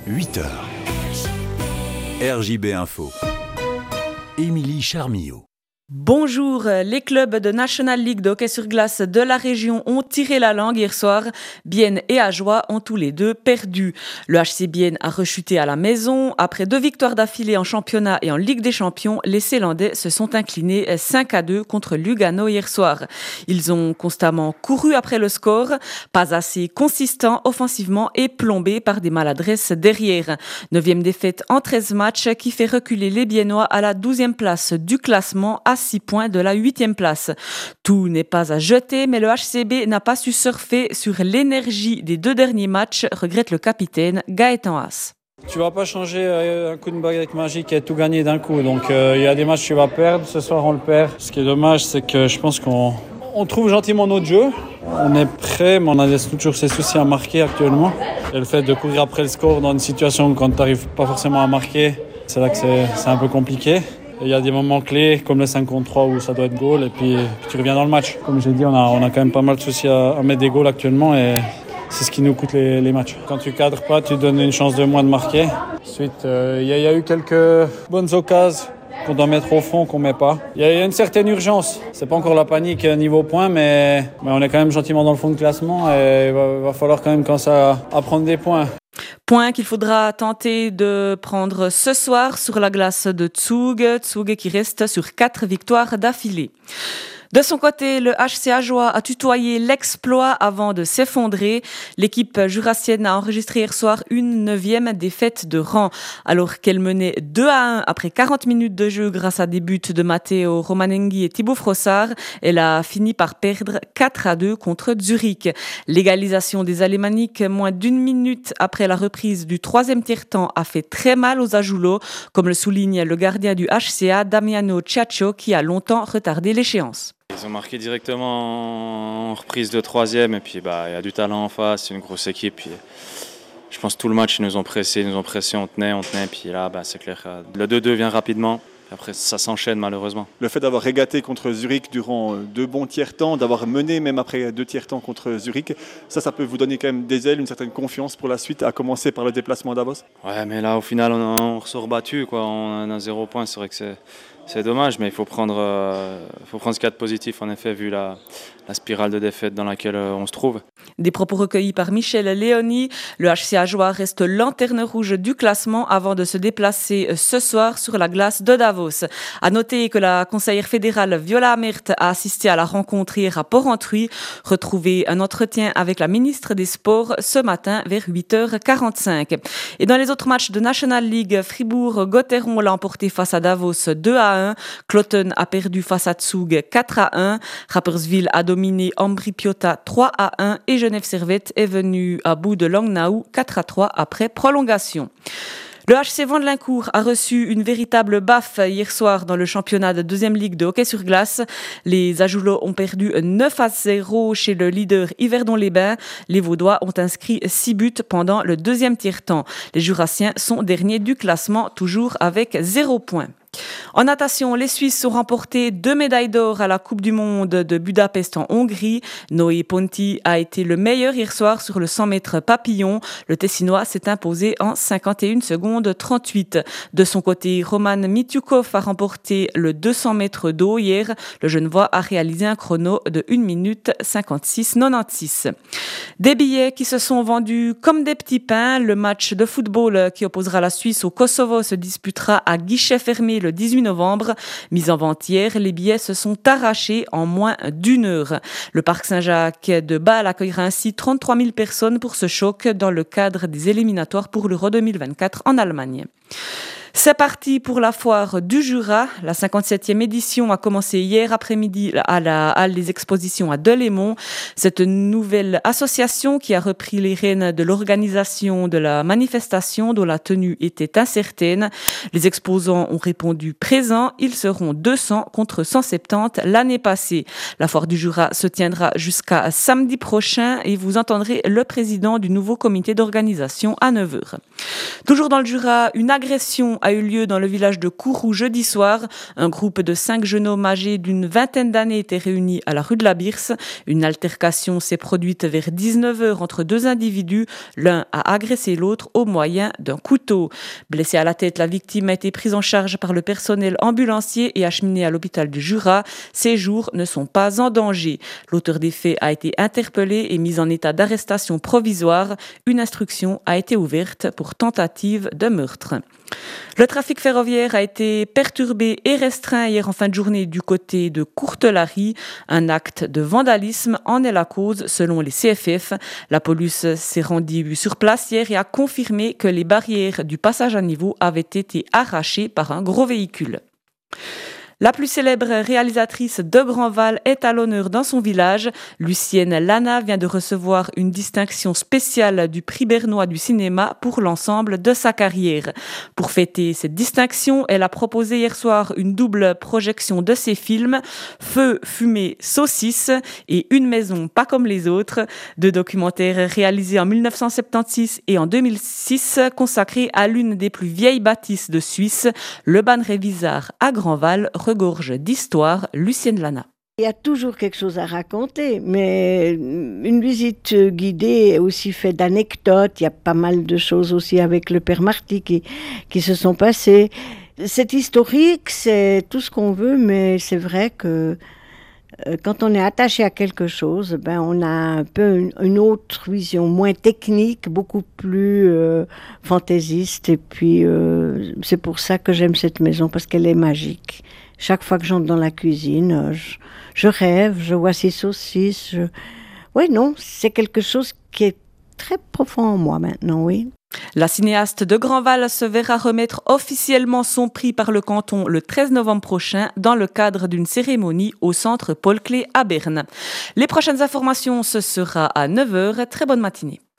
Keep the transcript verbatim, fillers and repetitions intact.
huit heures. R J B Info. Émilie Charmillau. Bonjour, les clubs de National League de hockey sur glace de la région ont tiré la langue hier soir. Bienne et Ajoie ont tous les deux perdu. Le H C Bienne a rechuté à la maison. Après deux victoires d'affilée en championnat et en Ligue des Champions, les Célandais se sont inclinés cinq à deux contre Lugano hier soir. Ils ont constamment couru après le score, pas assez consistant offensivement et plombé par des maladresses derrière. Neuvième défaite en treize matchs qui fait reculer les Biennois à la douzième place du classement à six points de la huitième place. Tout n'est pas à jeter, mais le H C B n'a pas su surfer sur l'énergie des deux derniers matchs, regrette le capitaine Gaëtan Haas. Tu vas pas changer un coup de baguette magique et tout gagner d'un coup. Donc il euh, y a des matchs que tu vas perdre, ce soir on le perd. Ce qui est dommage, c'est que je pense qu'on on trouve gentiment notre jeu. On est prêt, mais on a toujours ces soucis à marquer actuellement. Et le fait de courir après le score dans une situation quand tu n'arrives pas forcément à marquer, c'est là que c'est, c'est un peu compliqué. Il y a des moments clés comme le cinq contre trois où ça doit être goal et puis, puis tu reviens dans le match. Comme j'ai dit, on a, on a quand même pas mal de soucis à, à mettre des goals actuellement et c'est ce qui nous coûte les, les matchs. Quand tu cadres pas, tu donnes une chance de moins de marquer. Ensuite, euh, il y, y a eu quelques bonnes occasions qu'on doit mettre au fond, qu'on met pas. Il y, y a une certaine urgence. C'est pas encore la panique niveau point, mais, mais on est quand même gentiment dans le fond de classement et il va, va falloir quand même commencer à, à prendre des points. Point qu'il faudra tenter de prendre ce soir sur la glace de Zug. Zug qui reste sur quatre victoires d'affilée. De son côté, le H C Ajoie a tutoyé l'exploit avant de s'effondrer. L'équipe jurassienne a enregistré hier soir une neuvième défaite de rang. Alors qu'elle menait deux à un après quarante minutes de jeu grâce à des buts de Matteo Romanenghi et Thibaut Frossard, elle a fini par perdre quatre à deux contre Zurich. L'égalisation des Alémaniques moins d'une minute après la reprise du troisième tiers-temps a fait très mal aux Ajoulots, comme le souligne le gardien du H C A, Damiano Ciaccio, qui a longtemps retardé l'échéance. Ils ont marqué directement en reprise de troisième et puis bah, il y a du talent en face, c'est une grosse équipe. Puis, je pense que tout le match ils nous ont pressé, ils nous ont pressé, on tenait, on tenait. Puis là bah, c'est clair, le deux deux vient rapidement. Après ça s'enchaîne malheureusement. Le fait d'avoir régaté contre Zurich durant deux bons tiers-temps, d'avoir mené même après deux tiers-temps contre Zurich, ça, ça peut vous donner quand même des ailes, une certaine confiance pour la suite, à commencer par le déplacement à Davos. Ouais, mais là au final on, on ressort battu, quoi. On a zéro point, c'est vrai que c'est... C'est dommage, mais il faut prendre, euh, faut prendre ce qu'il y a de positif, en effet, vu la, la spirale de défaite dans laquelle euh, on se trouve. Des propos recueillis par Michel Léoni. Le H C Ajoie reste lanterne rouge du classement avant de se déplacer ce soir sur la glace de Davos. À noter que la conseillère fédérale Viola Amert a assisté à la rencontre hier à Porrentruy. Retrouvez un entretien avec la ministre des Sports ce matin vers huit heures quarante-cinq. Et dans les autres matchs de National League, Fribourg-Gotteron l'a emporté face à Davos deux à un. Cloton a perdu face à Zug quatre à un. Rapperswil a dominé Ambri-Piotta trois à un et Genève Servette est venu à bout de Langnau quatre à trois après prolongation. Le H C Vandelincourt a reçu une véritable baffe hier soir dans le championnat de deuxième ligue de hockey sur glace. Les Ajoulots ont perdu neuf à zéro chez le leader Yverdon-les-Bains. Les Vaudois ont inscrit six buts pendant le deuxième tiers-temps. Les Jurassiens sont derniers du classement, toujours avec zéro point. En natation, les Suisses ont remporté deux médailles d'or à la Coupe du Monde de Budapest en Hongrie. Noé Ponti a été le meilleur hier soir sur le cent mètres papillon. Le Tessinois s'est imposé en cinquante et une secondes trente-huit. De son côté, Roman Mityukov a remporté le deux cents mètres d'eau hier. Le Genevois a réalisé un chrono de une minute cinquante-six quatre-vingt-seize. Des billets qui se sont vendus comme des petits pains. Le match de football qui opposera la Suisse au Kosovo se disputera à guichet fermé le dix-huit novembre. Mis en vente hier, les billets se sont arrachés en moins d'une heure. Le parc Saint-Jacques de Bâle accueillera ainsi trente-trois mille personnes pour ce choc dans le cadre des éliminatoires pour l'Euro deux mille vingt-quatre en Allemagne. C'est parti pour la foire du Jura. La cinquante-septième édition a commencé hier après-midi à la halle des expositions à Delémont. Cette nouvelle association qui a repris les rênes de l'organisation de la manifestation dont la tenue était incertaine. Les exposants ont répondu présents. Ils seront deux cents contre cent soixante-dix l'année passée. La foire du Jura se tiendra jusqu'à samedi prochain et vous entendrez le président du nouveau comité d'organisation à neuf heures. Toujours dans le Jura, une agression a eu lieu dans le village de Kourou jeudi soir. Un groupe de cinq jeunes hommes âgés d'une vingtaine d'années étaient réunis à la rue de la Birse. Une altercation s'est produite vers dix-neuf heures entre deux individus. L'un a agressé l'autre au moyen d'un couteau. Blessée à la tête, la victime a été prise en charge par le personnel ambulancier et acheminée à l'hôpital du Jura. Ses jours ne sont pas en danger. L'auteur des faits a été interpellé et mis en état d'arrestation provisoire. Une instruction a été ouverte pour tentative de meurtre. Le trafic ferroviaire a été perturbé et restreint hier en fin de journée du côté de Courtelary. Un acte de vandalisme en est la cause selon les C F F. La police s'est rendue sur place hier et a confirmé que les barrières du passage à niveau avaient été arrachées par un gros véhicule. La plus célèbre réalisatrice de Grandval est à l'honneur dans son village. Lucienne Lana vient de recevoir une distinction spéciale du prix bernois du cinéma pour l'ensemble de sa carrière. Pour fêter cette distinction, elle a proposé hier soir une double projection de ses films Feu, fumée, saucisse et Une maison pas comme les autres, deux documentaires réalisés en dix-neuf cent soixante-seize et en deux mille six consacrés à l'une des plus vieilles bâtisses de Suisse, le Bannerévisard à Grandval, regorge d'histoire. Lucienne Lana. Il y a toujours quelque chose à raconter, mais une visite guidée est aussi faite d'anecdotes. Il y a pas mal de choses aussi avec le père Marty qui, qui se sont passées. C'est historique, c'est tout ce qu'on veut, mais c'est vrai que quand on est attaché à quelque chose, ben on a un peu une, une autre vision, moins technique, beaucoup plus euh, fantaisiste. Et puis euh, c'est pour ça que j'aime cette maison, parce qu'elle est magique. Chaque fois que j'entre dans la cuisine, je, je rêve, je vois ces saucisses. Je... Oui, non, c'est quelque chose qui est très profond en moi maintenant, oui. La cinéaste de Grandval se verra remettre officiellement son prix par le canton le treize novembre prochain dans le cadre d'une cérémonie au centre Paul Klee à Berne. Les prochaines informations, ce sera à neuf heures. Très bonne matinée.